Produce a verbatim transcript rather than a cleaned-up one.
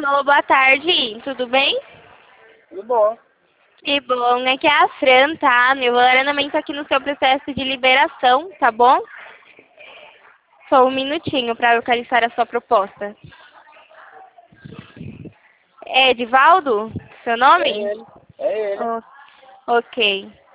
Alô, boa tarde, tudo bem? Tudo bom. Que bom, aqui é a Fran, tá? Eu vou dar andamento aqui no seu processo de liberação, tá bom? Só um minutinho para localizar a sua proposta. É Edivaldo? Seu É nome? ele. É ele. Oh, ok.